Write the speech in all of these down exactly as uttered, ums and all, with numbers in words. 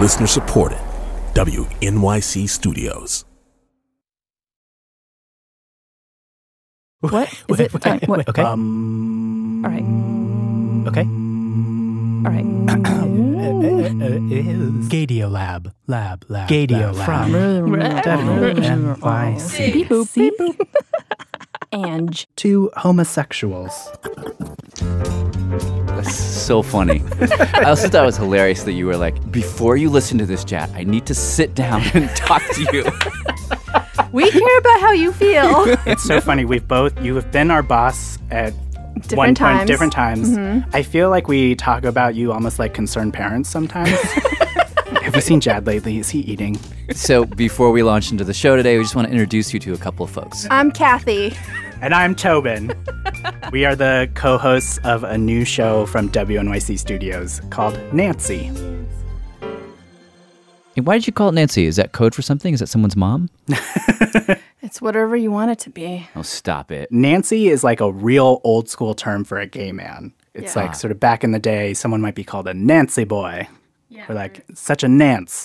Listener supported. W N Y C Studios. What? Is wait, it? wait, Uh, what? Okay. Um, All right. Okay. All right. Gadio Lab. Lab. Lab. Gadio Lab. From N Y C. Beep boop. Beep boop. Ange. Two homosexuals. That's so funny. I also thought it was hilarious that you were like, before you listen to this chat, I need to sit down and talk to you. We care about how you feel. It's so funny. We've both, you have been our boss at Different one times. point, different times. Mm-hmm. I feel like we talk about you almost like concerned parents sometimes. Have you seen Jad lately? Is he eating? So before we launch into the show today, we just want to introduce you to a couple of folks. I'm Kathy. And I'm Tobin. We are the co-hosts of a new show from W N Y C Studios called Nancy. Hey, why did you call it Nancy? Is that code for something? Is that someone's mom? It's whatever you want it to be. Oh, stop it. Nancy is like a real old school term for a gay man. It's Yeah. like sort of back in the day, someone might be called a Nancy boy. Yeah, or like such a Nance.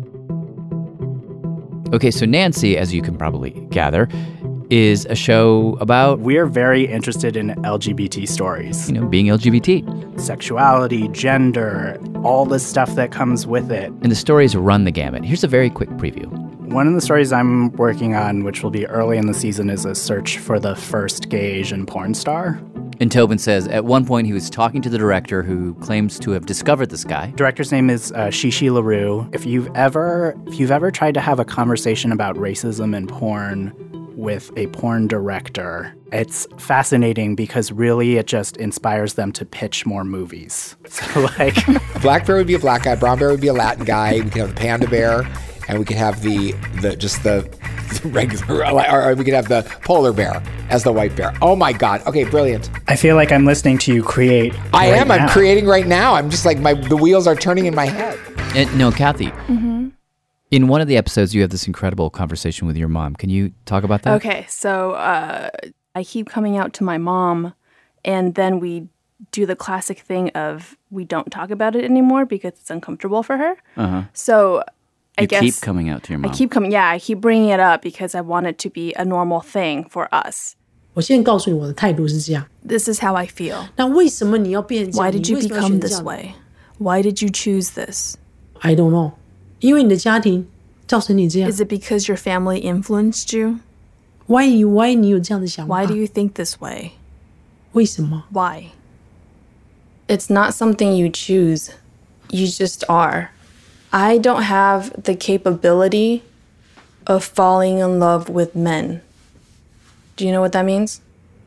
Okay, so Nancy, as you can probably gather, is a show about, We're very interested in L G B T stories. you know, being L G B T. Sexuality, gender, all the stuff that comes with it. And the stories run the gamut. Here's a very quick preview. One of the stories I'm working on, which will be early in the season, is a search for the first gay Asian porn star. And Tobin says at one point he was talking to the director who claims to have discovered this guy. Director's name is uh, Shishi LaRue. If you've ever, if you've ever tried to have a conversation about racism in porn with a porn director, it's fascinating because really it just inspires them to pitch more movies. So like, Black bear would be a black guy, brown bear would be a Latin guy. We could have the panda bear, and we could have the the just the, the regular, or, or we could have the polar bear as the white bear. Oh my God! Okay, brilliant. I feel like I'm listening to you create. I right am. now. I'm creating right now. I'm just like my the wheels are turning in my head. And no, Kathy, Mm-hmm. in one of the episodes you have this incredible conversation with your mom. Can you talk about that? Okay, so uh, I keep coming out to my mom, and then we do the classic thing of we don't talk about it anymore because it's uncomfortable for her. Uh-huh. So I You guess keep coming out to your mom. I keep coming. Yeah, I keep bringing it up because I want it to be a normal thing for us. 我现在告诉你我的态度是这样。 This is how I feel. 那为什么你要变成这 Why 样？ did 你 you 为什么要 become 选这 this 样 way? Why did you choose this? I don't know，因为你的家庭造成你这样。 Is it because your family influenced you? Why you Why 你有这样的想法？ Why do you think this way? 为什么？ Why? It's not something you choose. You just are. I don't have the capability of falling in love with men. Do you know what that means?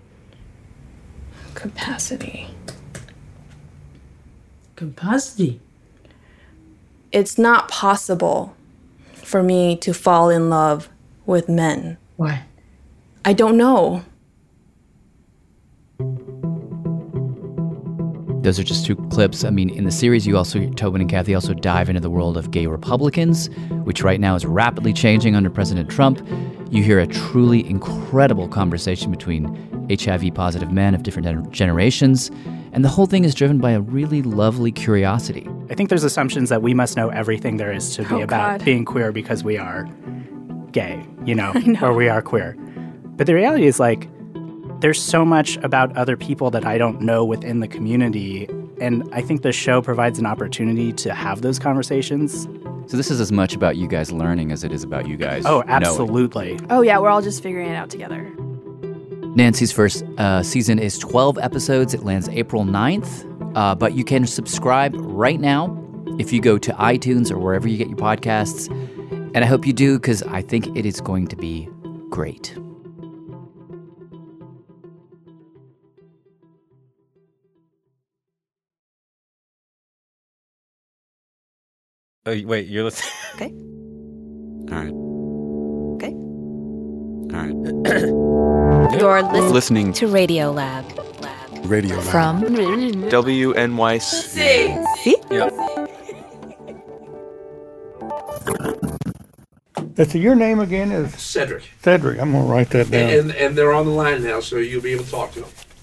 Capacity. Capacity. It's not possible for me to fall in love with men. Why? I don't know. Those are just two clips. I mean, in the series, you also, Tobin and Kathy also dive into the world of gay Republicans, which right now is rapidly changing under President Trump. You hear a truly incredible conversation between H I V-positive men of different gener- generations, and the whole thing is driven by a really lovely curiosity. I think there's assumptions that we must know everything there is to be Oh, about God. being queer because we are gay, you know, or we are queer. But the reality is like, there's so much about other people that I don't know within the community. And I think the show provides an opportunity to have those conversations. So this is as much about you guys learning as it is about you guys Oh, knowing. absolutely. Oh, yeah, we're all just figuring it out together. Nancy's first uh, season is twelve episodes. It lands April ninth. Uh, but you can subscribe right now if you go to iTunes or wherever you get your podcasts. And I hope you do, because I think it is going to be great. Oh, wait, you're listening? Okay. All right. Okay. All right. You're listening, Listening to Radio Lab. Radio Lab. From W N Y C. See? Yep. So your name again is Cedric. Cedric. I'm gonna write that down. And, and and they're on the line now, so you'll be able to talk to them.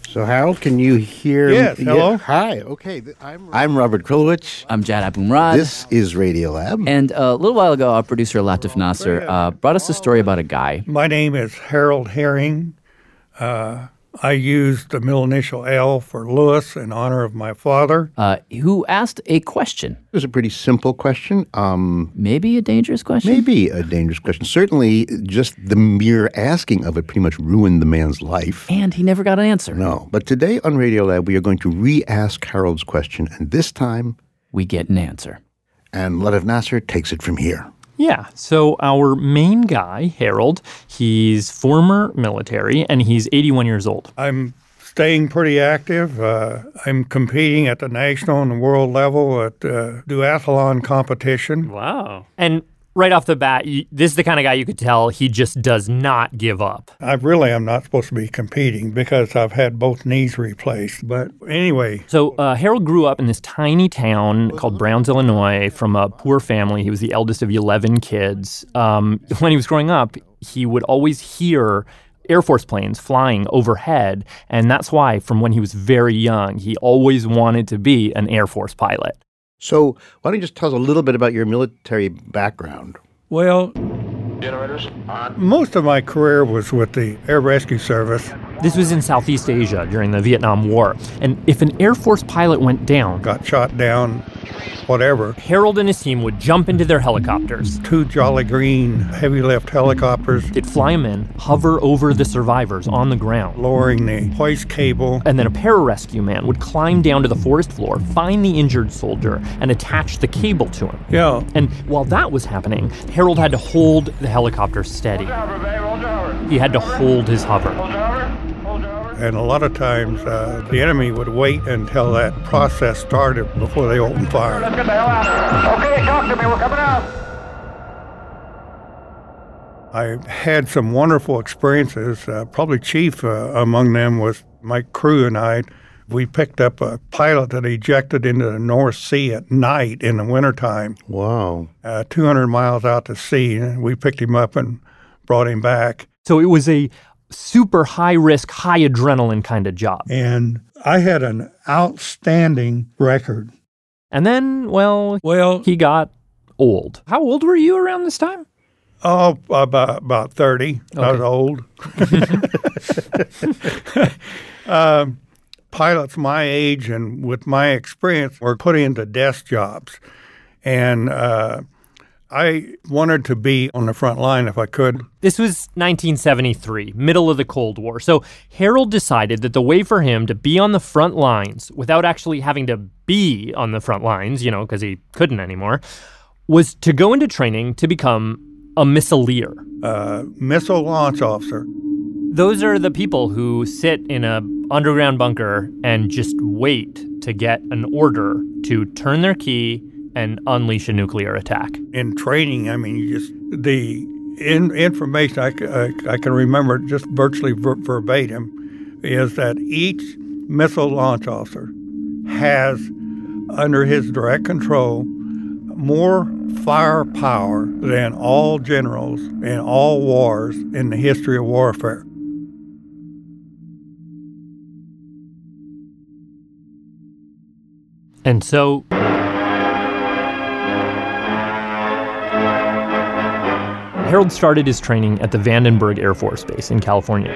So, Harold, can you hear Yes, me? hello. Yeah, hi, okay. th- I'm, I'm Robert Krulwich. I'm Jad Abumrad. This is Radiolab. And a little while ago, our producer Latif Nasser uh, brought us a story about a guy. My name is Harold Herring. Uh, I used the middle initial L for Lewis in honor of my father. Uh, who asked a question. It was a pretty simple question. Um, maybe a dangerous question? Maybe a dangerous question. Certainly, just the mere asking of it pretty much ruined the man's life. And he never got an answer. No. But today on Radiolab, we are going to re-ask Harold's question, and this time we get an answer. And Latif Nasser takes it from here. Yeah, so our main guy, Harold, he's former military, and he's eighty-one years old. I'm staying pretty active. Uh, I'm competing at the national and the world level at uh, duathlon competition. Wow. And right off the bat, you, this is the kind of guy you could tell he just does not give up. I really am not supposed to be competing because I've had both knees replaced. But anyway. So uh, Harold grew up in this tiny town called Browns, Illinois, from a poor family. He was the eldest of eleven kids. Um, when he was growing up, he would always hear Air Force planes flying overhead. And that's why, from when he was very young, he always wanted to be an Air Force pilot. So why don't you just tell us a little bit about your military background? Well, generators on. Most of my career was with the Air Rescue Service. This was in Southeast Asia during the Vietnam War. And if an Air Force pilot went down, got shot down, whatever, Harold and his team would jump into their helicopters. Two Jolly Green heavy lift helicopters. They'd fly them in, hover over the survivors on the ground, lowering the hoist cable. And then a pararescue man would climb down to the forest floor, find the injured soldier, and attach the cable to him. Yeah. And while that was happening, Harold had to hold the helicopter steady. He had to hold his hover. And a lot of times, uh, the enemy would wait until that process started before they opened fire. Let's get the hell out. Okay, talk to me. We're coming out. I had some wonderful experiences. Uh, probably chief uh, among them was my crew and I. We picked up a pilot that ejected into the North Sea at night in the wintertime. Wow. Uh, two hundred miles out to sea. We picked him up and brought him back. So it was a super high-risk, high-adrenaline kind of job. And I had an outstanding record. And then, well, well, he got old. How old were you around this time? Oh, about, about thirty. Okay. I was old. um, pilots my age and with my experience were put into desk jobs. And uh, I wanted to be on the front line if I could. This was nineteen seventy-three, middle of the Cold War. So Harold decided that the way for him to be on the front lines without actually having to be on the front lines, you know, because he couldn't anymore, was to go into training to become a missileer. Uh, missile launch officer. Those are the people who sit in a underground bunker and just wait to get an order to turn their key and unleash a nuclear attack. In training, I mean, you just the in, information I, I, I can remember just virtually ver- verbatim is that each missile launch officer has under his direct control more firepower than all generals in all wars in the history of warfare. And so Harold started his training at the Vandenberg Air Force Base in California.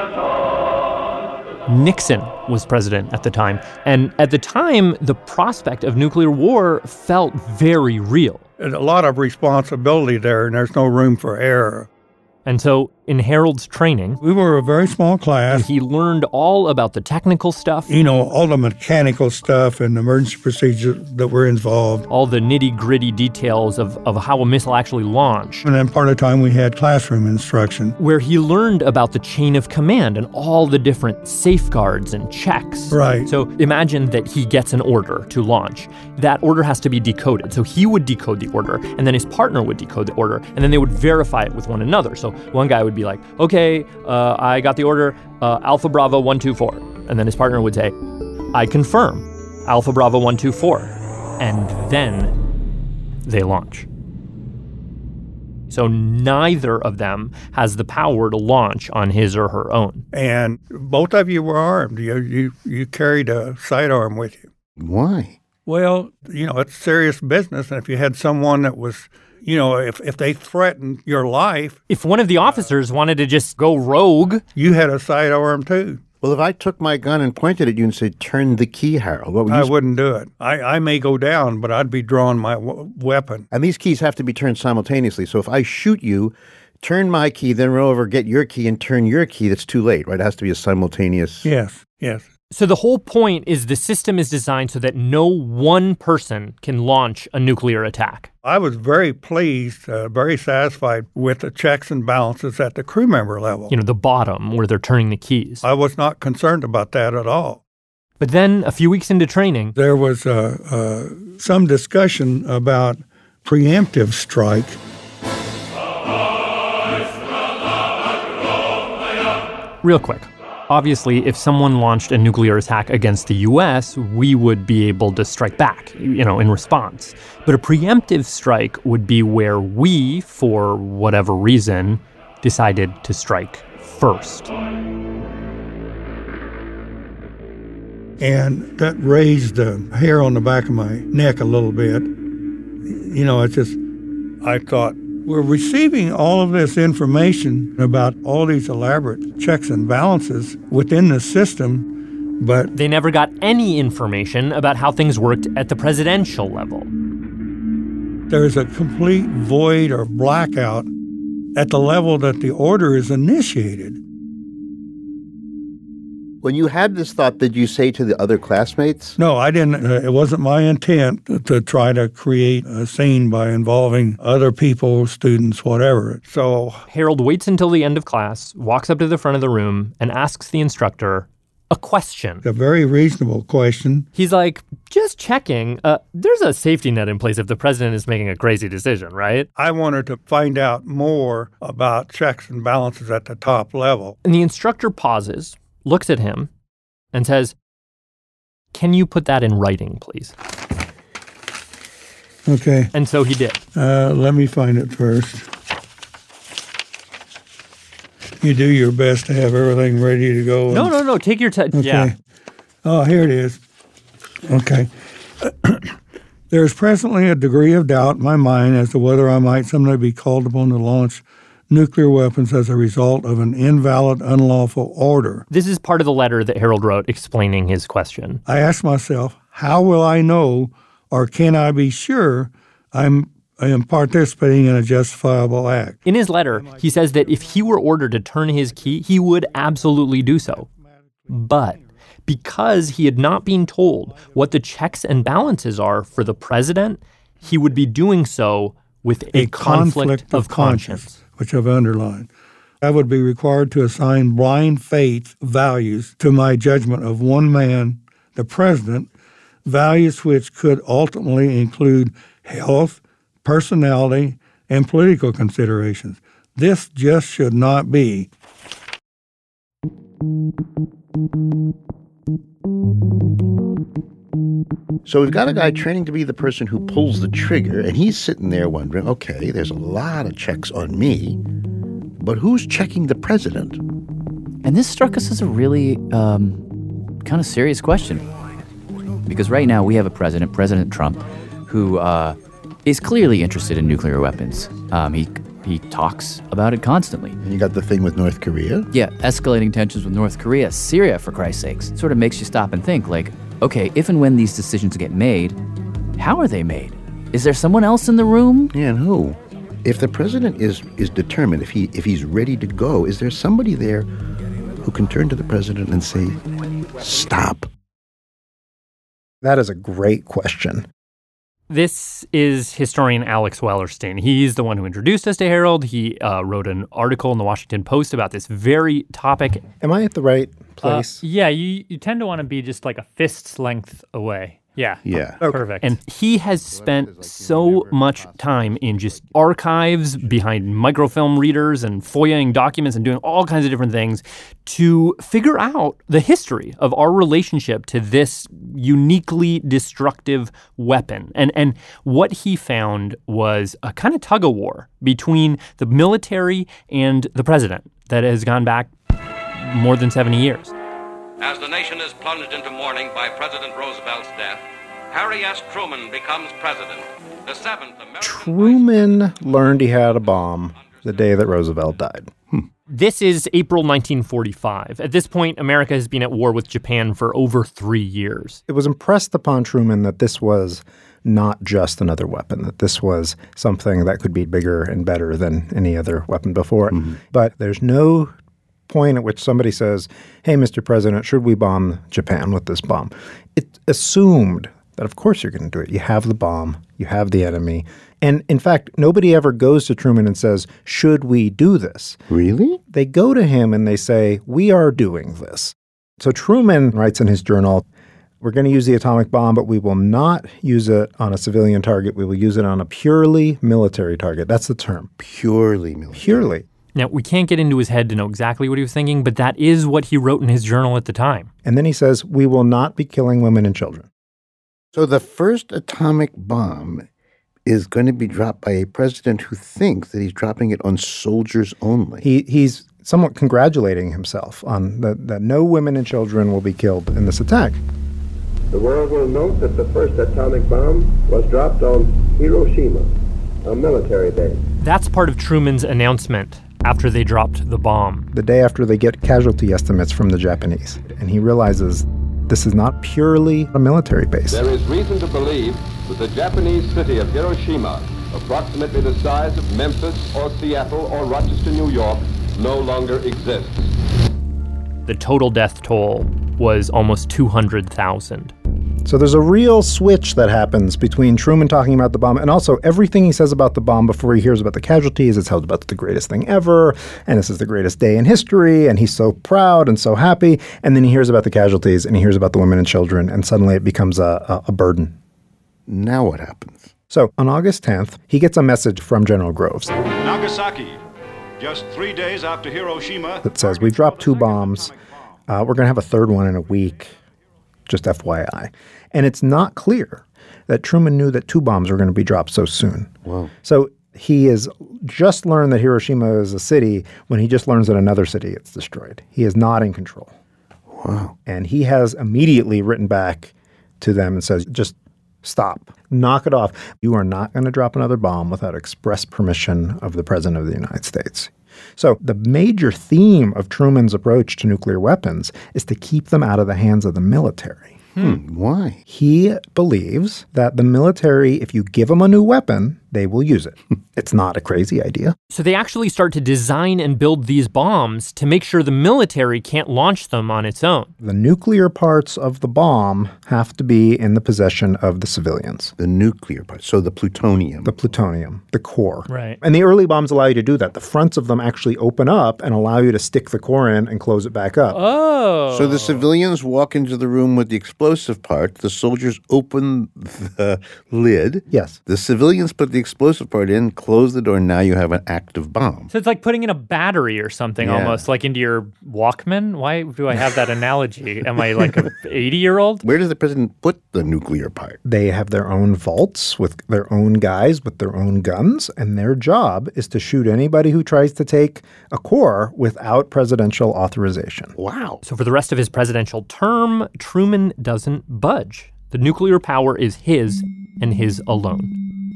Nixon was president at the time, and at the time, the prospect of nuclear war felt very real. There's a lot of responsibility there, and there's no room for error. And so, in Harold's training, we were a very small class. He learned all about the technical stuff. You know, all the mechanical stuff and emergency procedures that were involved. All the nitty-gritty details of, of how a missile actually launched. And then part of the time we had classroom instruction. Where he learned about the chain of command and all the different safeguards and checks. Right. So imagine that he gets an order to launch. That order has to be decoded. So he would decode the order, and then his partner would decode the order, and then they would verify it with one another. So one guy would be like, okay, uh, I got the order, uh, Alpha Bravo one two four. And then his partner would say, I confirm, Alpha Bravo one two four. And then they launch. So neither of them has the power to launch on his or her own. And both of you were armed. You, you, you carried a sidearm with you. Why? Well, you know, it's serious business. And if you had someone that was, you know, if, if they threatened your life. If one of the officers wanted to just go rogue. You had a sidearm too. Well, if I took my gun and pointed at you and said, turn the key, Harold, what would you I sp- wouldn't do it. I, I may go down, but I'd be drawing my w- weapon. And these keys have to be turned simultaneously. So if I shoot you, turn my key, then run over, get your key, and turn your key, that's too late, right? It has to be a simultaneous. Yes, yes. So the whole point is the system is designed so that no one person can launch a nuclear attack. I was very pleased, uh, very satisfied with the checks and balances at the crew member level. You know, the bottom where they're turning the keys. I was not concerned about that at all. But then a few weeks into training, there was uh, uh, some discussion about preemptive strike. Real quick. Obviously, if someone launched a nuclear attack against the U S, we would be able to strike back, you know, in response. But a preemptive strike would be where we, for whatever reason, decided to strike first. And that raised the hair on the back of my neck a little bit. You know, it's just, I thought, we're receiving all of this information about all these elaborate checks and balances within the system, but they never got any information about how things worked at the presidential level. There's a complete void or blackout at the level that the order is initiated. When you had this thought, did you say to the other classmates? No, I didn't. Uh, it wasn't my intent to, to try to create a scene by involving other people, students, whatever. So Harold waits until the end of class, walks up to the front of the room, and asks the instructor a question. A very reasonable question. He's like, just checking, uh, there's a safety net in place if the president is making a crazy decision, right? I wanted to find out more about checks and balances at the top level. And the instructor pauses, looks at him, and says, can you put that in writing, please? Okay. And so he did. Uh, let me find it first. You do your best to have everything ready to go. No, no, no. Take your time. Okay. Yeah. Oh, here it is. Okay. There is presently a degree of doubt in my mind as to whether I might someday be called upon to launch nuclear weapons as a result of an invalid, unlawful order. This is part of the letter that Harold wrote explaining his question. I ask myself, how will I know or can I be sure I'm I am participating in a justifiable act? In his letter, he says that if he were ordered to turn his key, he would absolutely do so. But because he had not been told what the checks and balances are for the president, he would be doing so with a, a conflict, conflict of, of conscience. conscience. Which I've underlined. I would be required to assign blind faith values to my judgment of one man, the president, values which could ultimately include health, personality, and political considerations. This just should not be. So we've got a guy training to be the person who pulls the trigger, and he's sitting there wondering, okay, there's a lot of checks on me, but who's checking the president? And this struck us as a really um, kind of serious question. Because right now we have a president, President Trump, who uh, is clearly interested in nuclear weapons. Um, he he talks about it constantly. And you got the thing with North Korea? Yeah, escalating tensions with North Korea, Syria, for Christ's sakes. It sort of makes you stop and think, like, okay, if and when these decisions get made, how are they made? Is there someone else in the room? Yeah, and who? If the president is is determined, if he if he's ready to go, is there somebody there who can turn to the president and say, stop? That is a great question. This is historian Alex Wellerstein. He's the one who introduced us to Harold. He uh, wrote an article in the Washington Post about this very topic. Am I at the right place? Uh, yeah, you, you tend to want to be just like a fist's length away. Yeah. Yeah. Okay. Perfect. And he has spent so much time in just archives behind microfilm readers and FOIAing documents and doing all kinds of different things to figure out the history of our relationship to this uniquely destructive weapon. And and what he found was a kind of tug of war between the military and the president that has gone back more than seventy years. As the nation is plunged into mourning by President Roosevelt's death, Harry S. Truman becomes president. The seventh American... Truman learned he had a bomb the day that Roosevelt died. Hmm. This is April nineteen forty-five. At this point, America has been at war with Japan for over three years. It was impressed upon Truman that this was not just another weapon, that this was something that could be bigger and better than any other weapon before it. Mm-hmm. But there's no point at which somebody says, hey, Mister President, should we bomb Japan with this bomb? It's assumed that, of course, you're going to do it. You have the bomb. You have the enemy. And, in fact, nobody ever goes to Truman and says, should we do this? Really? They go to him and they say, we are doing this. So Truman writes in his journal, we're going to use the atomic bomb, but we will not use it on a civilian target. We will use it on a purely military target. That's the term. Purely military. Purely. Now, we can't get into his head to know exactly what he was thinking, but that is what he wrote in his journal at the time. And then he says, we will not be killing women and children. So the first atomic bomb is going to be dropped by a president who thinks that he's dropping it on soldiers only. He He's somewhat congratulating himself on that, that no women and children will be killed in this attack. The world will note that the first atomic bomb was dropped on Hiroshima, a military base. That's part of Truman's announcement after they dropped the bomb. The day after they get casualty estimates from the Japanese, and he realizes this is not purely a military base. There is reason to believe that the Japanese city of Hiroshima, approximately the size of Memphis or Seattle or Rochester, New York, no longer exists. The total death toll was almost two hundred thousand. So there's a real switch that happens between Truman talking about the bomb and also everything he says about the bomb before he hears about the casualties. It's held about the greatest thing ever, and this is the greatest day in history, and he's so proud and so happy. And then he hears about the casualties, and he hears about the women and children, and suddenly it becomes a, a, a burden. Now what happens? So on August tenth, he gets a message from General Groves. Nagasaki, just three days after Hiroshima. That says, we've dropped two bombs. Uh, we're going to have a third one in a week. Just F Y I. And it's not clear that Truman knew that two bombs were going to be dropped so soon. Wow. So he has just learned that Hiroshima is a city when he just learns that another city gets destroyed. He is not in control. Wow. And he has immediately written back to them and says, just stop. Knock it off. You are not going to drop another bomb without express permission of the President of the United States. So the major theme of Truman's approach to nuclear weapons is to keep them out of the hands of the military. Hmm. Why? He believes that the military, if you give them a new weapon, they will use it. It's not a crazy idea. So they actually start to design and build these bombs to make sure the military can't launch them on its own. The nuclear parts of the bomb have to be in the possession of the civilians. The nuclear parts, so the plutonium. The plutonium, the core. Right. And the early bombs allow you to do that. The fronts of them actually open up and allow you to stick the core in and close it back up. Oh. So the civilians walk into the room with the explosive part. The soldiers open the lid. Yes. The civilians put the explosive part in, close the door, and now you have an active bomb. So it's like putting in a battery or something Yeah. almost, like into your Walkman? Why do I have that analogy? Am I like an eighty-year-old? Where does the president put the nuclear part? They have their own vaults with their own guys with their own guns, and their job is to shoot anybody who tries to take a core without presidential authorization. Wow. So for the rest of his presidential term, Truman doesn't budge. The nuclear power is his and his alone.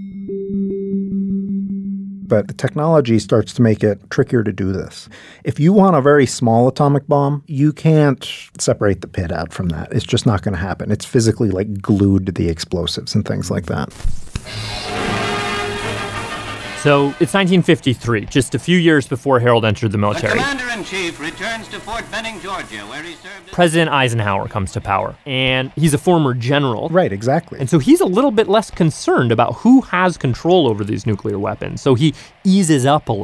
But the technology starts to make it trickier to do this. If you want a very small atomic bomb, you can't separate the pit out from that. It's just not going to happen. It's physically like glued to the explosives and things like that. So it's nineteen fifty-three, just a few years before Harold entered the military. The commander-in-chief returns to Fort Benning, Georgia, where he served... President Eisenhower comes to power, and he's a former general. Right, exactly. And so he's a little bit less concerned about who has control over these nuclear weapons. So he eases up a little bit.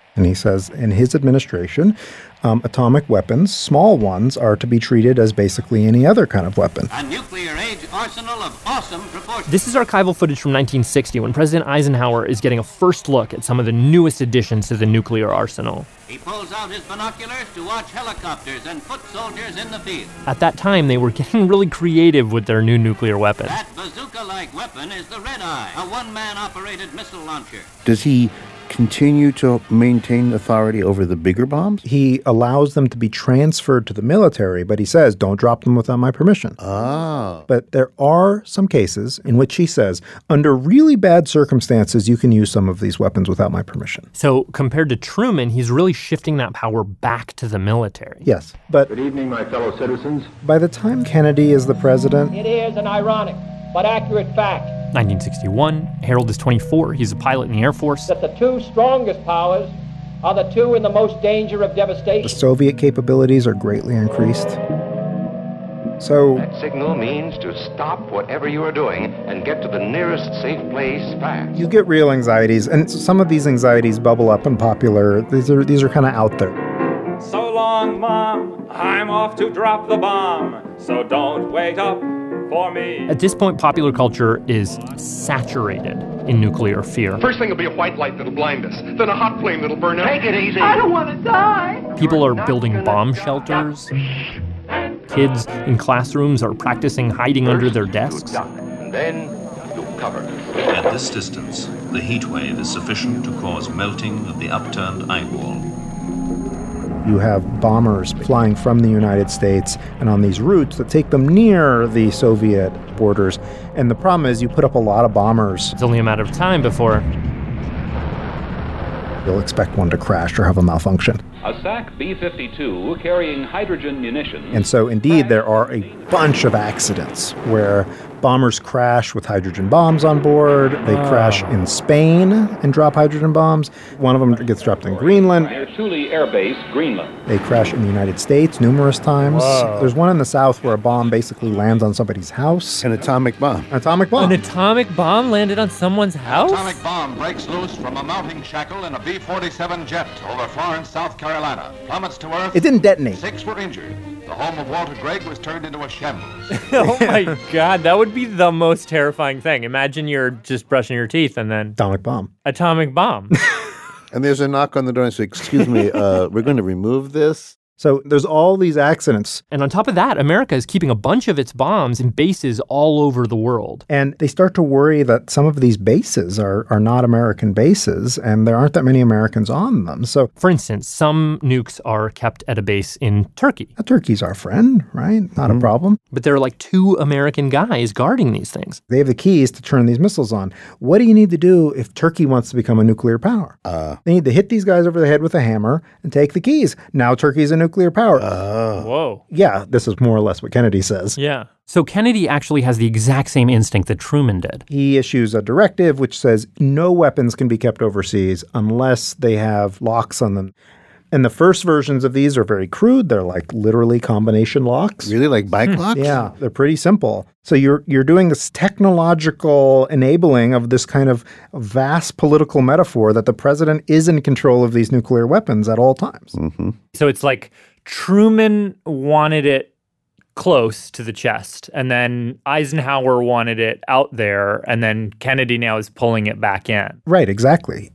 And he says in his administration, um, atomic weapons, small ones, are to be treated as basically any other kind of weapon. A nuclear-age arsenal of awesome proportions. This is archival footage from nineteen sixty when President Eisenhower is getting a first look at some of the newest additions to the nuclear arsenal. He pulls out his binoculars to watch helicopters and foot soldiers in the field. At that time, they were getting really creative with their new nuclear weapon. That bazooka-like weapon is the Red Eye, a one-man operated missile launcher. Does he continue to maintain authority over the bigger bombs? He allows them to be transferred to the military, but he says, don't drop them without my permission. Ah. But there are some cases in which he says, under really bad circumstances, you can use some of these weapons without my permission. So compared to Truman, he's really shifting that power back to the military. Yes, but Good evening, my fellow citizens. by the time Kennedy is the president, It is an ironic but accurate fact nineteen sixty-one, Harold is twenty-four. He's a pilot in the Air Force. that the two strongest powers are the two in the most danger of the devastation. Soviet capabilities are greatly increased. So That signal means to stop whatever you are doing and get to the nearest safe place fast. you get real anxieties, and some of these anxieties bubble up in popular. These are these are kind of out there. So long, Mom. I'm off to drop the bomb. So don't wait up for me. At this point, popular culture is saturated in nuclear fear. First thing will be a white light that'll blind us, then a hot flame that'll burn us. Take it easy. I don't want to die. People are building bomb shelters. Kids in classrooms are practicing hiding under their desks. And then you cover. At this distance, the heat wave is sufficient to cause melting of the upturned eye wall. You have bombers flying from the United States and on these routes that take them near the Soviet borders. And the problem is you put up a lot of bombers. It's only a matter of time before you'll expect one to crash or have a malfunction. A S A C B fifty-two carrying hydrogen munitions. And so, indeed, there are a bunch of accidents where bombers crash with hydrogen bombs on board. They Oh. crash in Spain and drop hydrogen bombs. One of them gets dropped in Greenland. Near Thule Air Base, Greenland. They crash in the United States numerous times. Whoa. There's one in the South where a bomb basically lands on somebody's house. An atomic bomb. An atomic bomb. An atomic bomb landed on someone's house? Atomic bomb breaks loose from a mounting shackle in a B forty-seven jet over Florence, South Carolina. Plummets to Earth. It didn't detonate. Six were injured. The home of Walter Gregg was turned into a shambles. Oh my God, that would be the most terrifying thing. Imagine you're just brushing your teeth and then atomic bomb. Atomic bomb. And there's a knock on the door and say, excuse me, uh, we're going to remove this. So there's all these accidents. And on top of that, America is keeping a bunch of its bombs in bases all over the world. And they start to worry that some of these bases are, are not American bases, and there aren't that many Americans on them. So, for instance, some nukes are kept at a base in Turkey. Turkey's our friend, right? Not mm-hmm. a problem. But there are like two American guys guarding these things. They have the keys to turn these missiles on. What do you need to do if Turkey wants to become a nuclear power? Uh, they need to hit these guys over the head with a hammer and take the keys. Now Turkey's a nuclear Nuclear power. Oh. Whoa. Yeah, this is more or less what Kennedy says. Yeah. So Kennedy actually has the exact same instinct that Truman did. He issues a directive which says no weapons can be kept overseas unless they have locks on them. And the first versions of these are very crude. They're like literally combination locks. Really, like bike locks? Yeah, they're pretty simple. So you're you're doing this technological enabling of this kind of vast political metaphor that the president is in control of these nuclear weapons at all times. Mm-hmm. So it's like Truman wanted it close to the chest, and then Eisenhower wanted it out there, and then Kennedy now is pulling it back in. Right, exactly.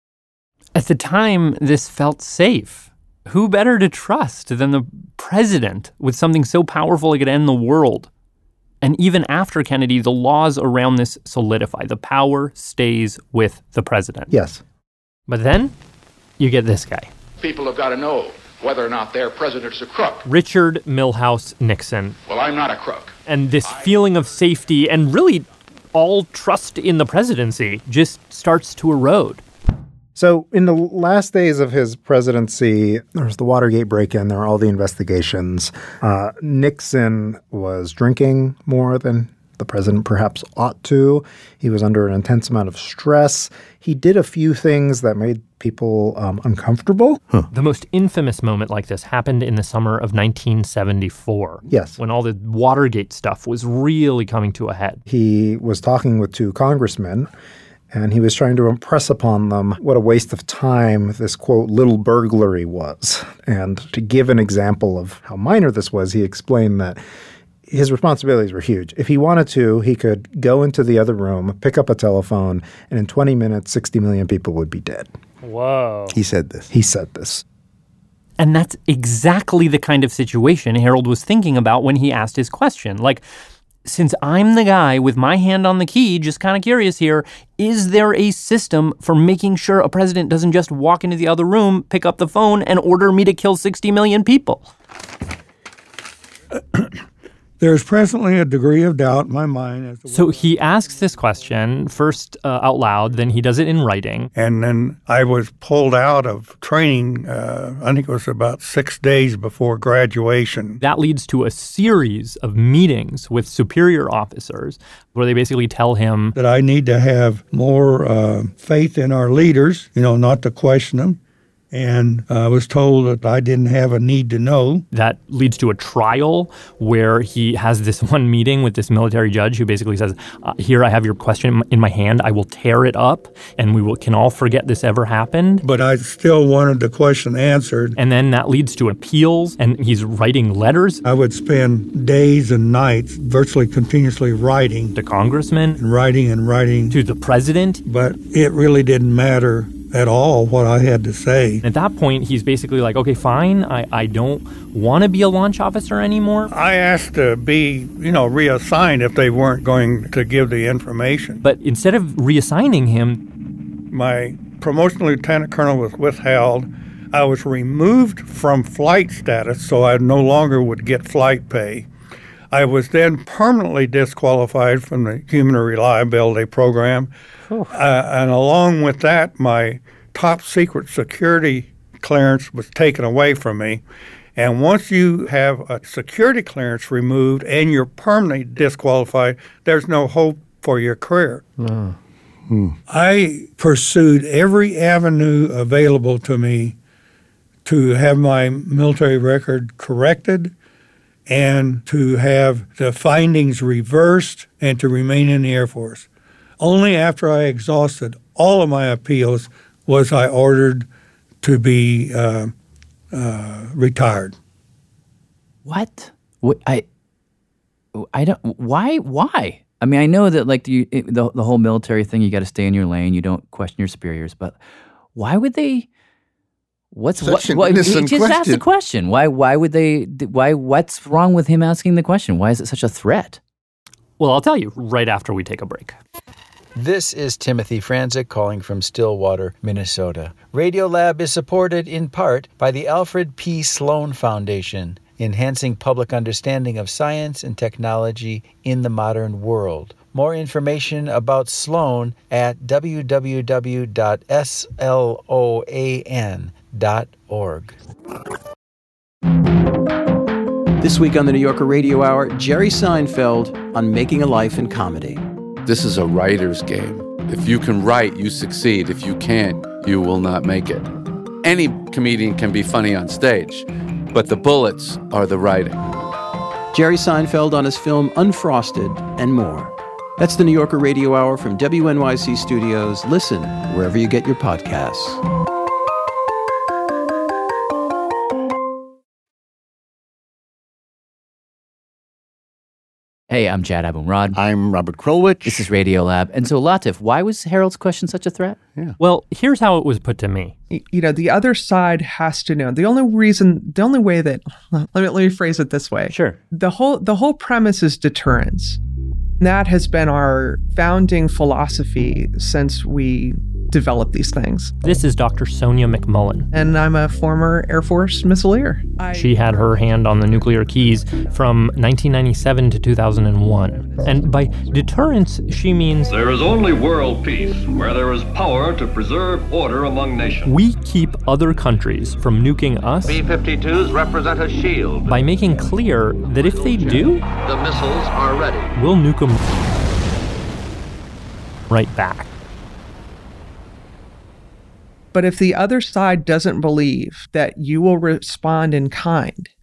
At the time, this felt safe. Who better to trust than the president with something so powerful it could end the world? And even after Kennedy, the laws around this solidify. The power stays with the president. Yes. But then you get this guy. People have got to know whether or not their president's a crook. Richard Milhous Nixon. Well, I'm not a crook. And this feeling of safety and really all trust in the presidency just starts to erode. So in the last days of his presidency, there was the Watergate break-in, there were all the investigations. Uh, Nixon was drinking more than the president perhaps ought to. He was under an intense amount of stress. He did a few things that made people um, uncomfortable. Huh. The most infamous moment like this happened in the summer of nineteen seventy-four. Yes. When all the Watergate stuff was really coming to a head. He was talking with two congressmen, And he was trying to impress upon them what a waste of time this, quote, little burglary was. And to give an example of how minor this was, he explained that his responsibilities were huge. If he wanted to, he could go into the other room, pick up a telephone, and in twenty minutes, sixty million people would be dead. Whoa. He said this. He said this. And that's exactly the kind of situation Harold was thinking about when he asked his question. Like, since I'm the guy with my hand on the key, just kind of curious here, is there a system for making sure a president doesn't just walk into the other room, pick up the phone, and order me to kill sixty million people? There's presently a degree of doubt in my mind. As to so he asks this question first uh, out loud, then he does it in writing. And then I was pulled out of training, uh, I think it was about six days before graduation. That leads to a series of meetings with superior officers where they basically tell him that I need to have more uh, faith in our leaders, you know, not to question them. And I was told that I didn't have a need to know. That leads to a trial where he has this one meeting with this military judge who basically says, uh, here, I have your question in my hand. I will tear it up, and we will, can all forget this ever happened. But I still wanted the question answered. And then that leads to appeals, and he's writing letters. I would spend days and nights virtually continuously writing. To congressmen. And writing and writing. To the president. But it really didn't matter at all what I had to say. At that point, he's basically like, okay, fine, I, I don't want to be a launch officer anymore. I asked to be, you know, reassigned if they weren't going to give the information. But instead of reassigning him, my promotion to lieutenant colonel was withheld. I was removed from flight status, so I no longer would get flight pay. I was then permanently disqualified from the Human Reliability Program. Uh, and along with that, my top secret security clearance was taken away from me. And once you have a security clearance removed and you're permanently disqualified, there's no hope for your career. No. Hmm. I pursued every avenue available to me to have my military record corrected and to have the findings reversed and to remain in the Air Force. Only after I exhausted all of my appeals was I ordered to be uh, uh, retired. What? What? I, I don't. Why? Why? I mean, I know that like the the, the whole military thing, you got to stay in your lane. You don't question your superiors. But why would they? What's Such what? an what innocent just question. ask the question. Why? Why would they? Why? What's wrong with him asking the question? Why is it such a threat? Well, I'll tell you right after we take a break. This is Timothy Franzik calling from Stillwater, Minnesota. Radiolab is supported in part by the Alfred P. Sloan Foundation, enhancing public understanding of science and technology in the modern world. More information about Sloan at w w w dot sloan dot org. This week on the New Yorker Radio Hour, Jerry Seinfeld on making a life in comedy. This is a writer's game. If you can write, you succeed. If you can't, you will not make it. Any comedian can be funny on stage, but the bullets are the writing. Jerry Seinfeld on his film Unfrosted and more. That's the New Yorker Radio Hour from W N Y C Studios. Listen wherever you get your podcasts. Hey, I'm Jad Abumrad. I'm Robert Krulwich. This is Radiolab. And so, Latif, why was Harold's question such a threat? Yeah. Well, here's how it was put to me. You know, the other side has to know. The only reason, the only way that, let me, let me phrase it this way. Sure. The whole, the whole premise is deterrence. That has been our founding philosophy since we developed these things. This is Doctor Sonia McMullen. And I'm a former Air Force missileer. I, she had her hand on the nuclear keys from nineteen ninety-seven to two thousand one. And by deterrence, she means... There is only world peace where there is power to preserve order among nations. We keep other countries from nuking us... B fifty-twos represent a shield. ...by making clear that if they do... The missiles are ready. We'll nuke them right back. But if the other side doesn't believe that you will respond in kind,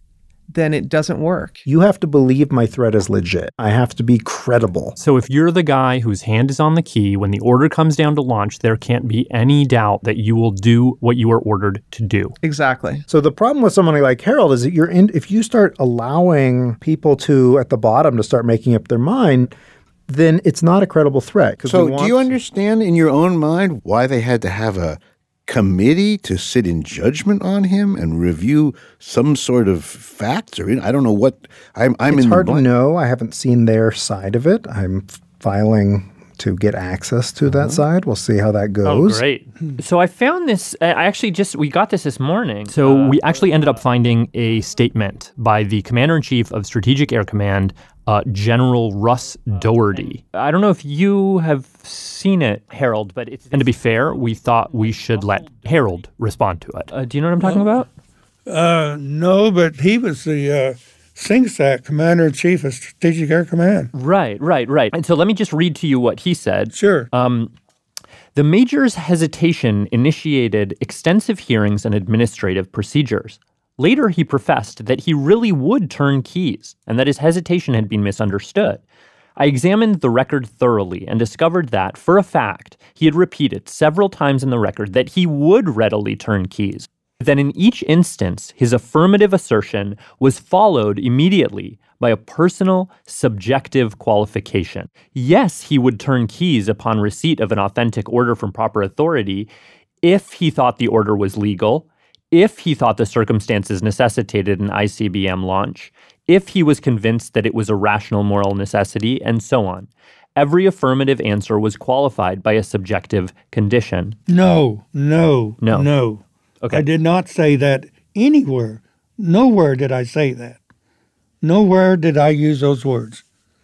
then it doesn't work. You have to believe my threat is legit. I have to be credible. So if you're the guy whose hand is on the key, when the order comes down to launch, there can't be any doubt that you will do what you are ordered to do. Exactly. So the problem with somebody like Harold is that you're in, if you start allowing people to, at the bottom, to start making up their mind, then it's not a credible threat. So do you understand in your own mind why they had to have a committee to sit in judgment on him and review some sort of facts? Or I don't know what I'm. I'm it's in hard the to know. I haven't seen their side of it. I'm filing to get access to that side. We'll see how that goes. Oh, great. So I found this, I actually just, we got this this morning. So we actually ended up finding a statement by the Commander-in-Chief of Strategic Air Command, uh, General Russ Doherty. I don't know if you have seen it, Harold, but it's, and to be fair, we thought we should let Harold respond to it. Uh, do you know what I'm talking about? Uh, no, but he was the uh, S I N G S A C, Commander-in-Chief of Strategic Air Command. Right, right, right. And so let me just read to you what he said. Sure. Um, the Major's hesitation initiated extensive hearings and administrative procedures. Later, he professed that he really would turn keys and that his hesitation had been misunderstood. I examined the record thoroughly and discovered that, for a fact, he had repeated several times in the record that he would readily turn keys. Then in each instance, his affirmative assertion was followed immediately by a personal, subjective qualification. Yes, he would turn keys upon receipt of an authentic order from proper authority if he thought the order was legal, if he thought the circumstances necessitated an I C B M launch, if he was convinced that it was a rational moral necessity, and so on. Every affirmative answer was qualified by a subjective condition. No, no, no, no. Okay. I did not say that anywhere. Nowhere did I say that. Nowhere did I use those words.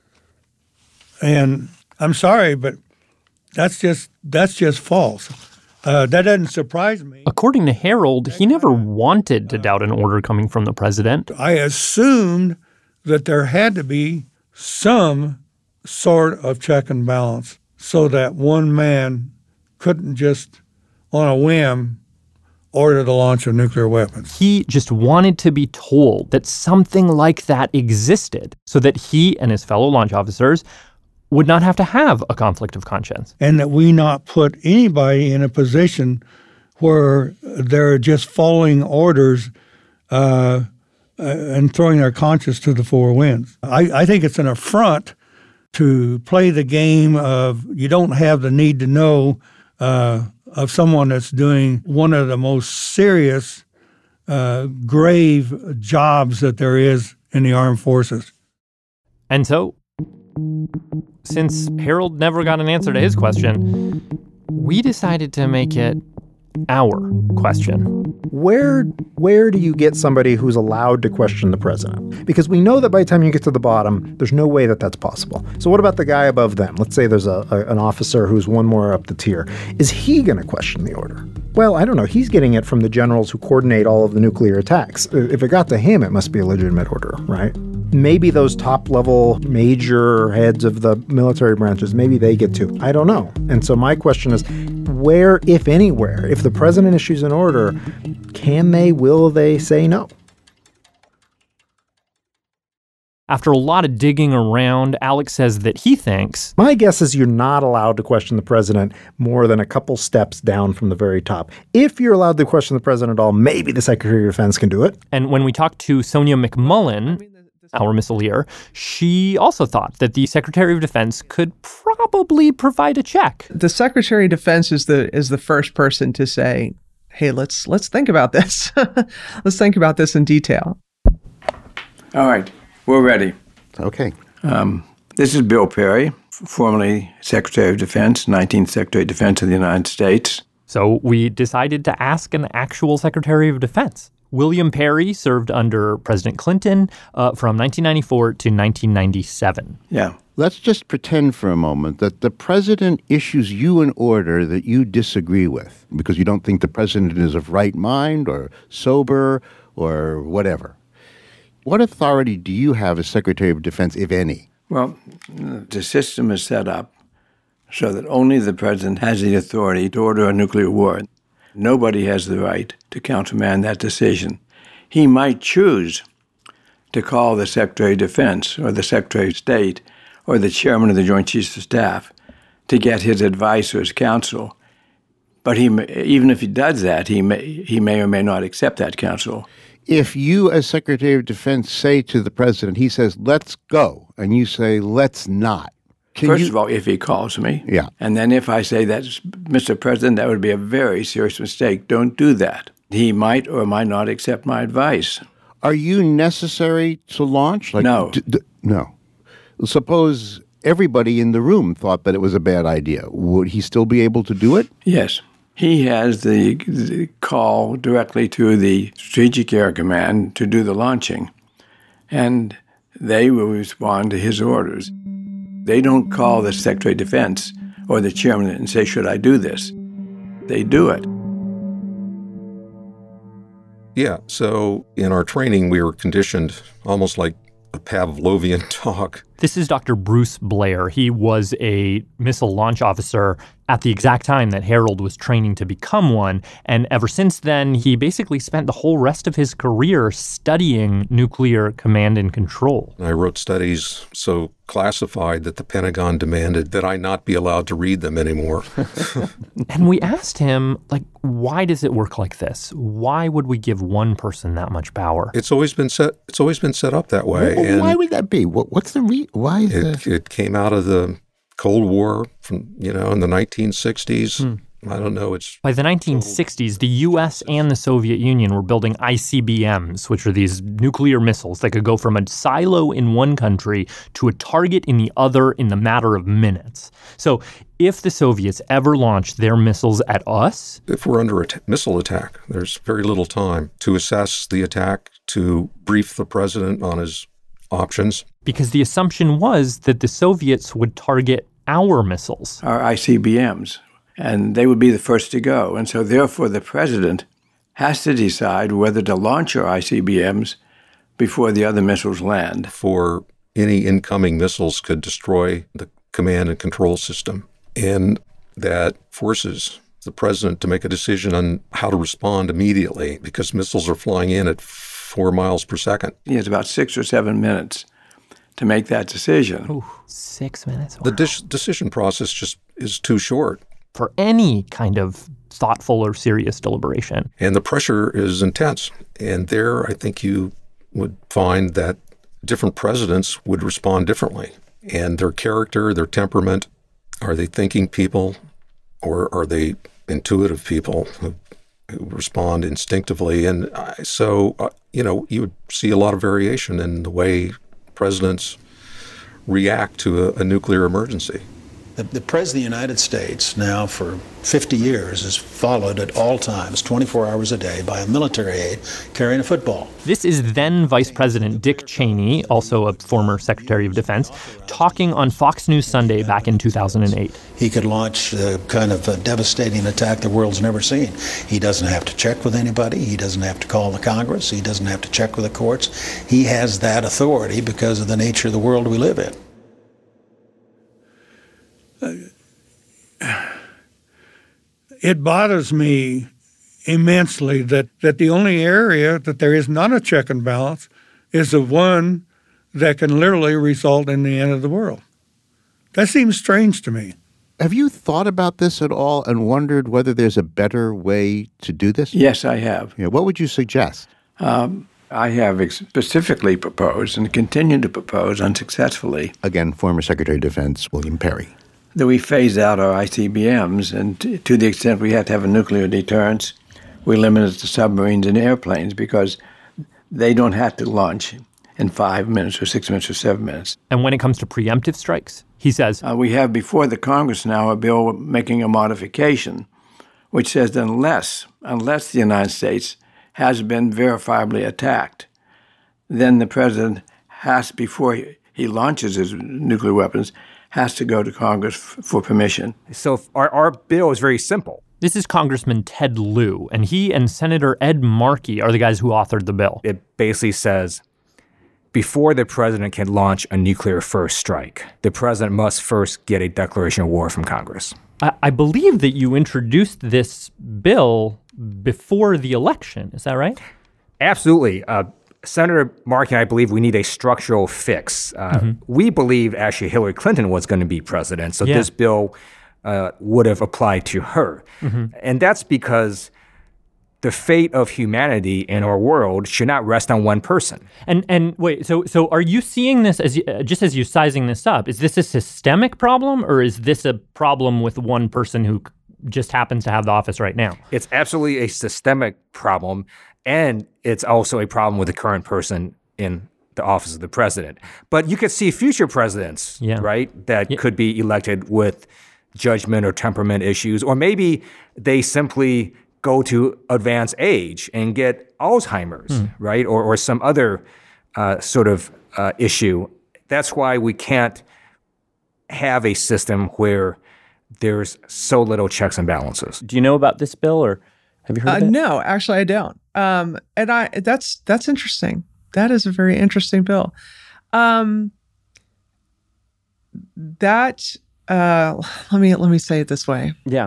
And I'm sorry, but that's just that's just false. Uh, that doesn't surprise me. According to Harold, he never wanted to doubt an order coming from the president. I assumed that there had to be some sort of check and balance so that one man couldn't just, on a whim, order the launch of nuclear weapons. He just wanted to be told that something like that existed so that he and his fellow launch officers would not have to have a conflict of conscience. And that we not put anybody in a position where they're just following orders uh, and throwing their conscience to the four winds. I, I think it's an affront to play the game of you don't have the need to know uh, of someone that's doing one of the most serious, uh, grave jobs that there is in the armed forces. And so, since Harold never got an answer to his question, we decided to make it our question. Where where do you get somebody who's allowed to question the president? Because we know that by the time you get to the bottom, there's no way that that's possible. So what about the guy above them? Let's say there's a, a an officer who's one more up the tier. Is he going to question the order? Well, I don't know. He's getting it from the generals who coordinate all of the nuclear attacks. If it got to him, it must be a legitimate order, right? Maybe those top-level major heads of the military branches, maybe they get to. I don't know. And so my question is, where, if anywhere, if the president issues an order, can they, will they say no? After a lot of digging around, Alex says that he thinks... My guess is you're not allowed to question the president more than a couple steps down from the very top. If you're allowed to question the president at all, maybe the Secretary of Defense can do it. And when we talked to Sonia McMullen, our missileer, she also thought that the Secretary of Defense could probably provide a check. The Secretary of Defense is the is the first person to say, hey, let's let's think about this. Let's think about this in detail. All right. We're ready. Okay. Um, this is Bill Perry, formerly Secretary of Defense, nineteenth Secretary of Defense of the United States. So we decided to ask an actual Secretary of Defense. William Perry served under President Clinton uh, from nineteen ninety-four to nineteen ninety-seven. Yeah. Let's just pretend for a moment that the president issues you an order that you disagree with because you don't think the president is of right mind or sober or whatever. What authority do you have as Secretary of Defense, if any? Well, the system is set up so that only the president has the authority to order a nuclear war. Nobody has the right to countermand that decision. He might choose to call the Secretary of Defense or the Secretary of State or the Chairman of the Joint Chiefs of Staff to get his advice or his counsel. But he, even if he does that, he may, he may or may not accept that counsel. If you, as Secretary of Defense, say to the president, he says, let's go, and you say, let's not. Can First you... of all, if he calls me. Yeah. And then if I say that, Mister President, that would be a very serious mistake. Don't do that. He might or might not accept my advice. Are you necessary to launch? Like, no. D- d- no. Suppose everybody in the room thought that it was a bad idea. Would he still be able to do it? Yes. He has the, the call directly to the Strategic Air Command to do the launching, and they will respond to his orders. They don't call the Secretary of Defense or the chairman and say, should I do this? They do it. Yeah, so in our training, we were conditioned almost like a Pavlovian dog. This is Doctor Bruce Blair. He was a missile launch officer at the exact time that Harold was training to become one. And ever since then, he basically spent the whole rest of his career studying nuclear command and control. I wrote studies so classified that the Pentagon demanded that I not be allowed to read them anymore. And we asked him, like, why does it work like this? Why would we give one person that much power? It's always been set. It's always been set up that way. Well, and why would that be? What, what's the re- why? Is it, the... it came out of the Cold War from you know in the nineteen sixties. Hmm. I don't know. It's By the nineteen sixties, the U S and the Soviet Union were building I C B Ms, which are these nuclear missiles that could go from a silo in one country to a target in the other in the matter of minutes. So if the Soviets ever launched their missiles at us... If we're under a t- missile attack, there's very little time to assess the attack, to brief the president on his options. Because the assumption was that the Soviets would target our missiles. Our I C B Ms. And they would be the first to go. And so therefore the president has to decide whether to launch our I C B Ms before the other missiles land. For any incoming missiles could destroy the command and control system. And that forces the president to make a decision on how to respond immediately because missiles are flying in at four miles per second. He has about six or seven minutes to make that decision. Ooh, six minutes? Wow. The de- decision process just is too short. For any kind of thoughtful or serious deliberation. And the pressure is intense. And there, I think you would find that different presidents would respond differently. And their character, their temperament, are they thinking people or are they intuitive people who, who respond instinctively? And I, so, uh, you know, you would see a lot of variation in the way presidents react to a, a nuclear emergency. The, the President of the United States now for fifty years is followed at all times, twenty-four hours a day, by a military aide carrying a football. This is then Vice President Dick Cheney, also a former Secretary of Defense, talking on Fox News Sunday back in two thousand eight. He could launch the kind of a devastating attack the world's never seen. He doesn't have to check with anybody. He doesn't have to call the Congress. He doesn't have to check with the courts. He has that authority because of the nature of the world we live in. It bothers me immensely that, that the only area that there is not a check and balance is the one that can literally result in the end of the world. That seems strange to me. Have you thought about this at all and wondered whether there's a better way to do this? Yes, I have. Yeah, what would you suggest? Um, I have ex- specifically proposed and continue to propose unsuccessfully. Again, former Secretary of Defense William Perry. That we phase out our I C B Ms, and t- to the extent we have to have a nuclear deterrence, we limit it to submarines and airplanes because they don't have to launch in five minutes or six minutes or seven minutes. And when it comes to preemptive strikes, he says... Uh, we have before the Congress now a bill making a modification which says that unless, unless the United States has been verifiably attacked, then the president has, before he, he launches his nuclear weapons, has to go to Congress f- for permission. So our, our bill is very simple. This is Congressman Ted Lieu, and he and Senator Ed Markey are the guys who authored the bill. It basically says, before the president can launch a nuclear first strike, the president must first get a declaration of war from Congress. I, I believe that you introduced this bill before the election. Is that right? Absolutely. Uh, Senator Markey and I believe we need a structural fix. Uh, mm-hmm. We believe actually Hillary Clinton was going to be president, so yeah. this bill uh, would have applied to her. Mm-hmm. And that's because the fate of humanity in our world should not rest on one person. And and wait, so so are you seeing this as uh, just as you're sizing this up? Is this a systemic problem, or is this a problem with one person who just happens to have the office right now? It's absolutely a systemic problem, and it's also a problem with the current person in the office of the president. But you could see future presidents, yeah. right, that yeah. could be elected with judgment or temperament issues, or maybe they simply go to advanced age and get Alzheimer's, mm. right, or or some other uh, sort of uh, issue. That's why we can't have a system where there's so little checks and balances. Do you know about this bill, or have you heard uh, of it? No, actually, I don't. Um, and I that's that's interesting. That is a very interesting bill. Um, that uh, let me let me say it this way. Yeah.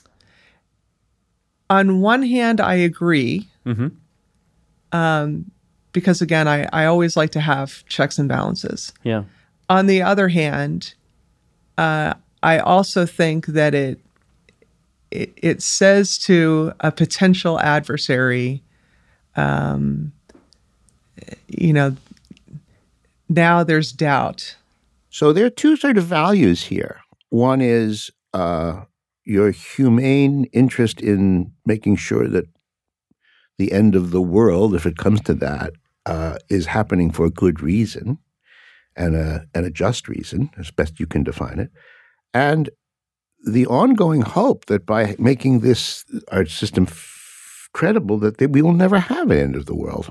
On one hand, I agree, mm-hmm. um, because again, I, I always like to have checks and balances. Yeah. On the other hand, uh, I also think that it, it it says to a potential adversary, um, you know, now there's doubt. So there are two sort of values here. One is uh, your humane interest in making sure that the end of the world, if it comes to that, uh, is happening for a good reason and a, and a just reason, as best you can define it. And the ongoing hope that by making this our system f- credible, that they, we will never have an end of the world.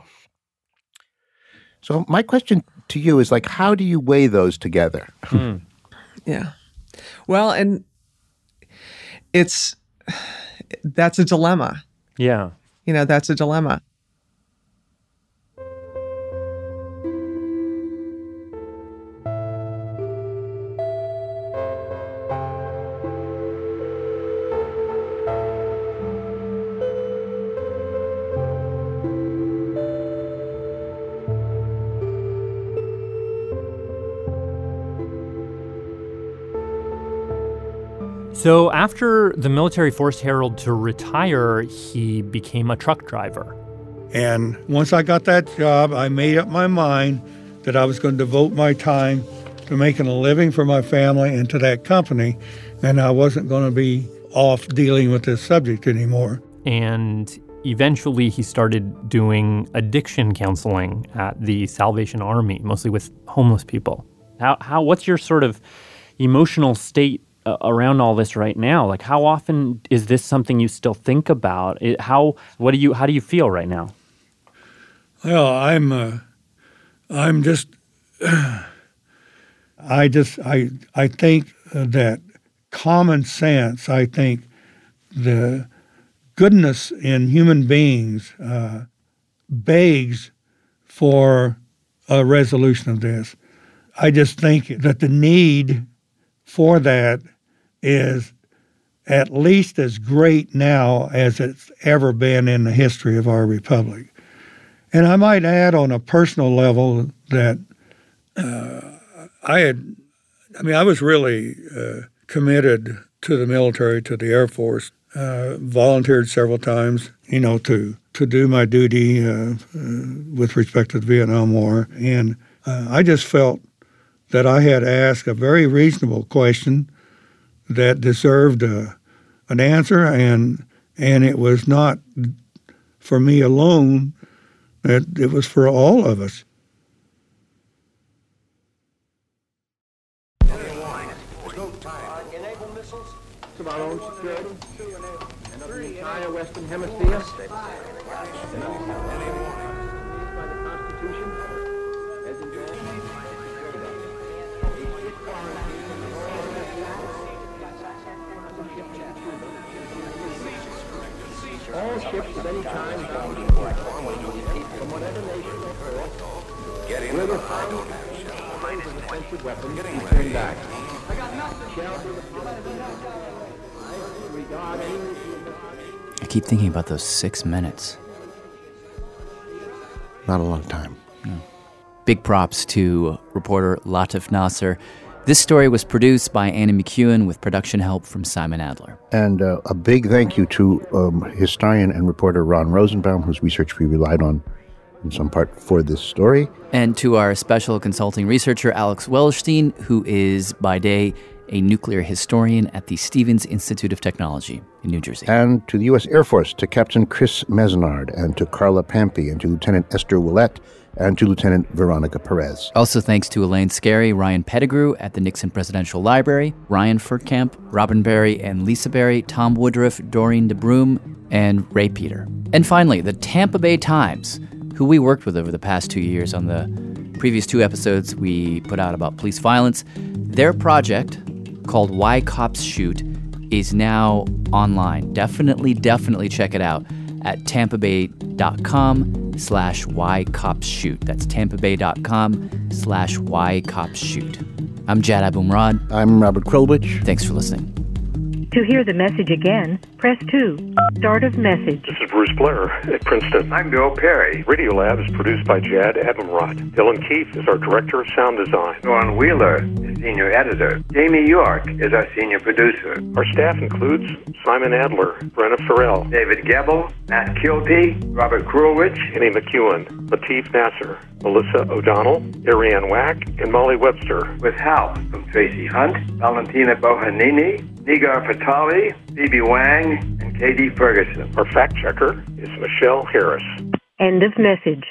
So my question to you is, like, how do you weigh those together? Mm. Yeah. Well, and it's, that's a dilemma. Yeah. You know, that's a dilemma. So after the military forced Harold to retire, he became a truck driver. And once I got that job, I made up my mind that I was going to devote my time to making a living for my family and to that company, and I wasn't going to be off dealing with this subject anymore. And eventually he started doing addiction counseling at the Salvation Army, mostly with homeless people. How, how, what's your sort of emotional state Uh, around all this right now? Like, how often is this something you still think about? It, how what do you how do you feel right now? Well, I'm uh, I'm just uh, I just I I think that common sense. I think the goodness in human beings uh, begs for a resolution of this. I just think that the need for that is at least as great now as it's ever been in the history of our republic. And I might add on a personal level that uh, I had, I mean, I was really uh, committed to the military, to the Air Force, uh, volunteered several times, you know, to, to do my duty uh, uh, with respect to the Vietnam War. And uh, I just felt that I had asked a very reasonable question that deserved a, an answer, and and it was not for me alone, that it was for all of us. Enable missiles to our own security and of the entire Western Hemisphere. By the Constitution, as all ships of any kind from whatever nation or port, get in the found with offensive weapons and turn back. I keep thinking about those six minutes. not a lot of time. No. Big props to reporter Latif Nasser. This story was produced by Anna McEwen with production help from Simon Adler. And uh, a big thank you to um, historian and reporter Ron Rosenbaum, whose research we relied on in some part for this story. And to our special consulting researcher, Alex Wellerstein, who is by day a nuclear historian at the Stevens Institute of Technology in New Jersey. And to the U S Air Force, to Captain Chris Mesnard, and to Carla Pampy, and to Lieutenant Esther Willett, and to Lieutenant Veronica Perez. Also thanks to Elaine Scarry, Ryan Pettigrew at the Nixon Presidential Library, Ryan Furtkamp, Robin Berry and Lisa Berry, Tom Woodruff, Doreen DeBroom, and Ray Peter. And finally, the Tampa Bay Times, who we worked with over the past two years on the previous two episodes we put out about police violence. Their project, called Why Cops Shoot, is now online. Definitely, definitely check it out at tampa bay dot com slash why cops shoot. That's tampa bay dot com slash why cops shoot. I'm Jad Abumrad. I'm Robert Krulwich. Thanks for listening. To hear the message again, press two. Start of message. This is Bruce Blair at Princeton. I'm Bill Perry. Radiolab is produced by Jad Abumrad. Dylan Keefe is our Director of Sound Design. Ron Wheeler is Senior Editor. Jamie York is our Senior Producer. Our staff includes Simon Adler, Brenna Farrell, David Gebel, Matt Kilty, Robert Krulwich, Annie McEwen, Latif Nasser, Melissa O'Donnell, Ariane Wack, and Molly Webster. With help from Tracy Hunt, Valentina Bohanini, Nigar Fatali, Phoebe Wang, and K D Ferguson. Our fact checker is Michelle Harris. End of message.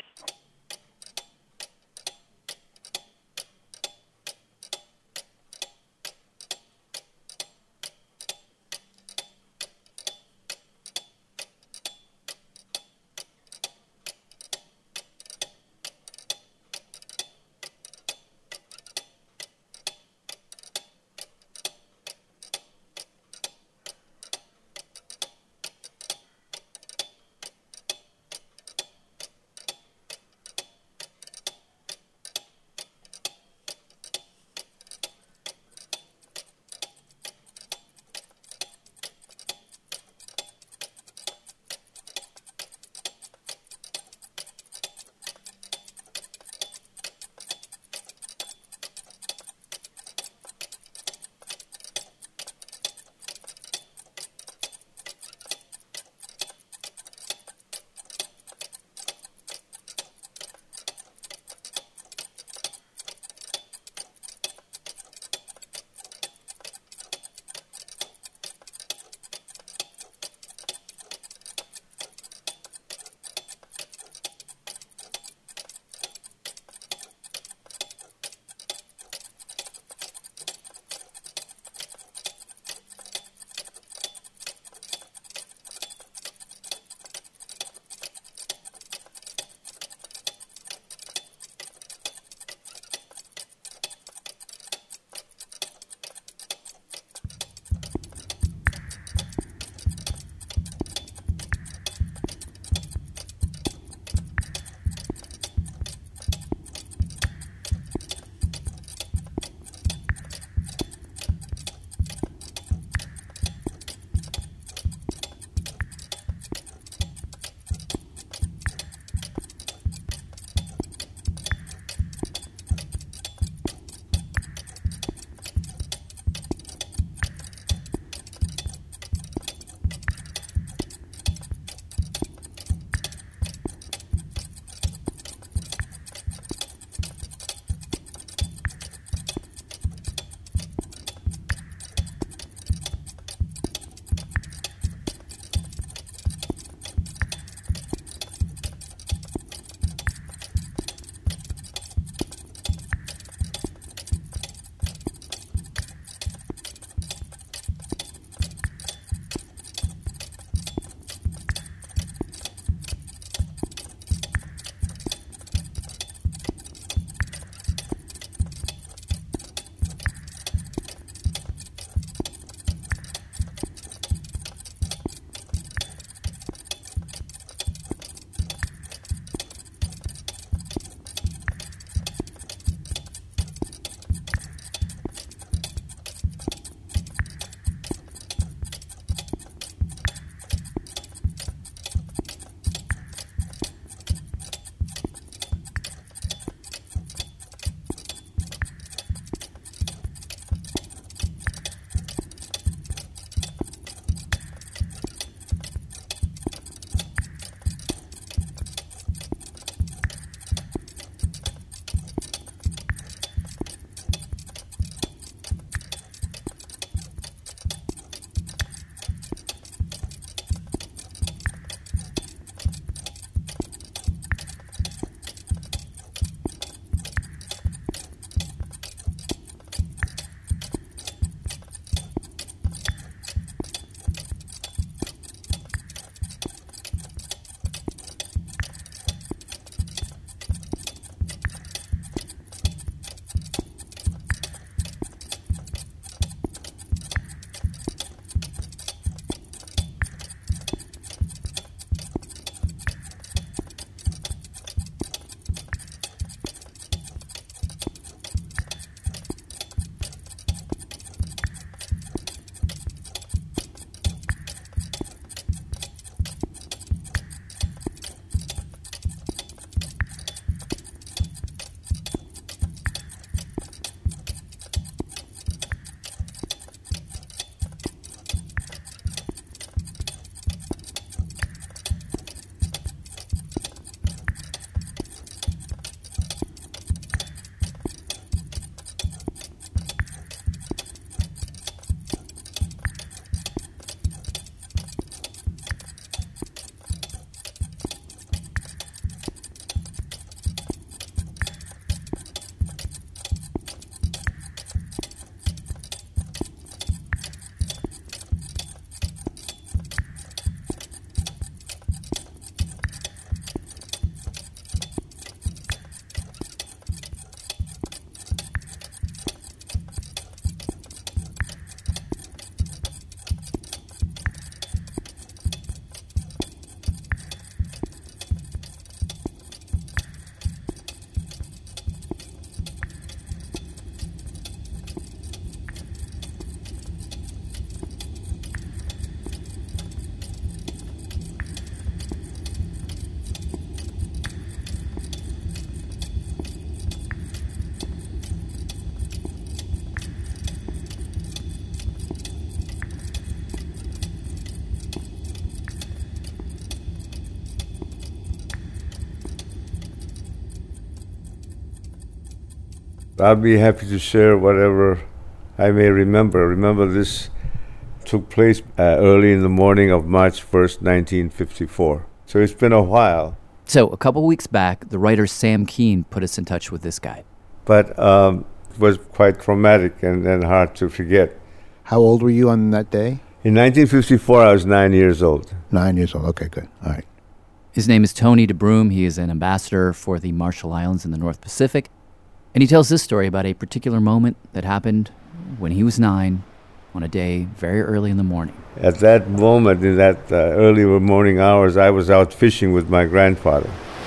I'll be happy to share whatever I may remember. Remember, this took place uh, early in the morning of March first, nineteen fifty-four. So it's been a while. So a couple weeks back, the writer Sam Kean put us in touch with this guy. But um, it was quite traumatic and, and hard to forget. How old were you on that day? In nineteen fifty-four, I was nine years old. Nine years old. Okay, good. All right. His name is Tony DeBroom. He is an ambassador for the Marshall Islands in the North Pacific. And he tells this story about a particular moment that happened when he was nine on a day very early in the morning. At that moment, in that uh, early morning hours, I was out fishing with my grandfather.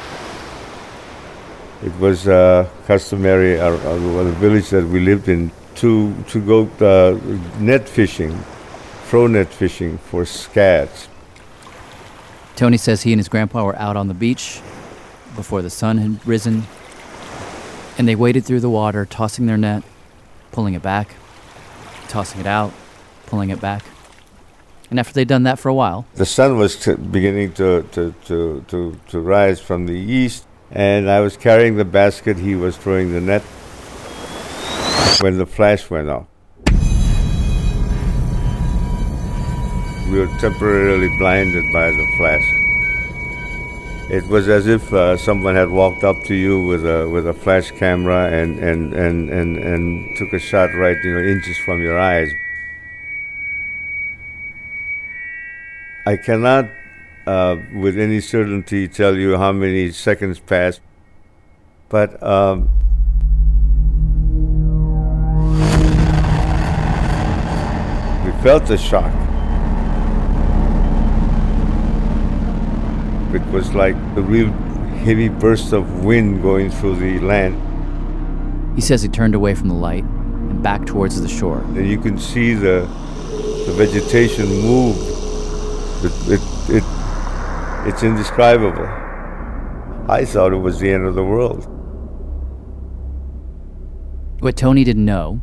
It was uh, customary uh, uh, the village that we lived in to, to go uh, net fishing, throw net fishing for scads. Tony says he and his grandpa were out on the beach before the sun had risen, and they waded through the water, tossing their net, pulling it back, tossing it out, pulling it back. And after they'd done that for a while, the sun was t- beginning to, to, to, to, to rise from the east, and I was carrying the basket, he was throwing the net, when the flash went off. We were temporarily blinded by the flash. It was as if uh, someone had walked up to you with a with a flash camera and, and, and, and, and took a shot right, you know, inches from your eyes. I cannot, uh, with any certainty, tell you how many seconds passed, but um, we felt the shock. It was like a real heavy burst of wind going through the land. He says he turned away from the light and back towards the shore. And you can see the the vegetation move. It, it, it, it's indescribable. I thought it was the end of the world. What Tony didn't know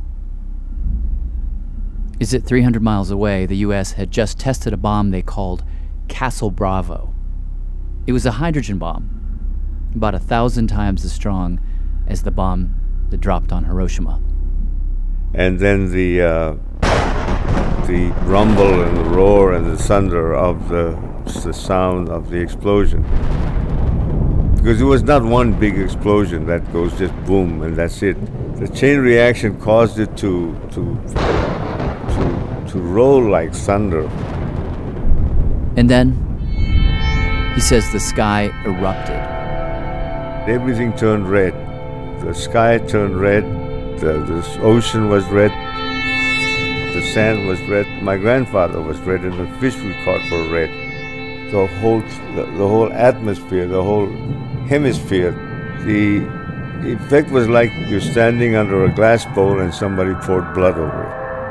is that three hundred miles away, the U S had just tested a bomb they called Castle Bravo. It was a hydrogen bomb, about a thousand times as strong as the bomb that dropped on Hiroshima. And then the uh, the rumble and the roar and the thunder of the, the sound of the explosion. Because it was not one big explosion that goes just boom and that's it. The chain reaction caused it to to to, to roll like thunder. And then he says the sky erupted. Everything turned red. The sky turned red. The, the ocean was red. The sand was red. My grandfather was red, and the fish we caught were red. The whole, the, the whole atmosphere, the whole hemisphere, the effect was like you're standing under a glass bowl and somebody poured blood over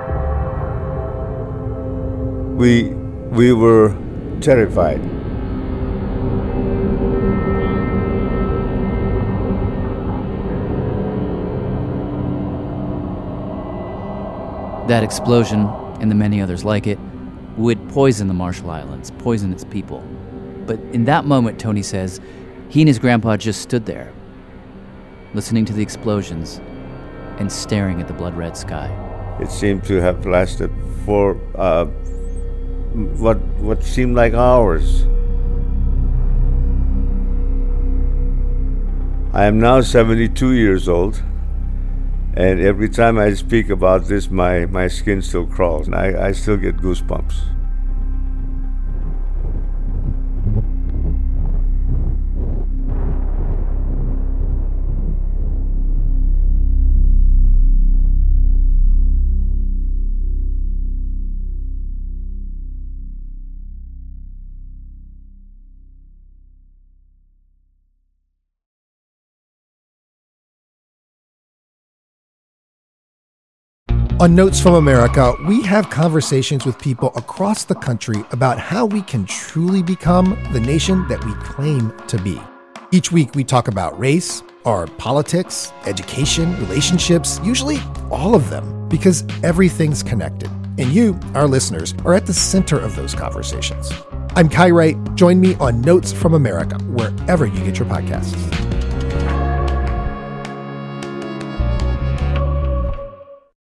it. We, we were terrified. That explosion, and the many others like it, would poison the Marshall Islands, poison its people. But in that moment, Tony says, he and his grandpa just stood there, listening to the explosions and staring at the blood-red sky. It seemed to have lasted for uh, what what seemed like hours. I am now seventy-two years old. And every time I speak about this, my, my skin still crawls, and I, I still get goosebumps. On Notes from America, we have conversations with people across the country about how we can truly become the nation that we claim to be. Each week, we talk about race, our politics, education, relationships, usually all of them, because everything's connected. And you, our listeners, are at the center of those conversations. I'm Kai Wright. Join me on Notes from America, wherever you get your podcasts.